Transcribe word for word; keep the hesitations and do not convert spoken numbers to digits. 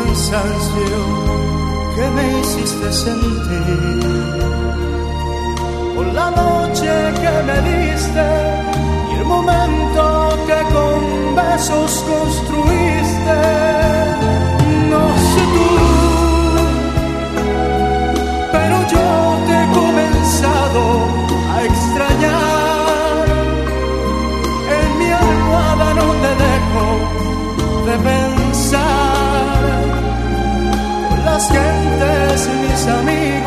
cansancio que me hiciste sentir, por la noche que me diste y el momento que con besos construiste.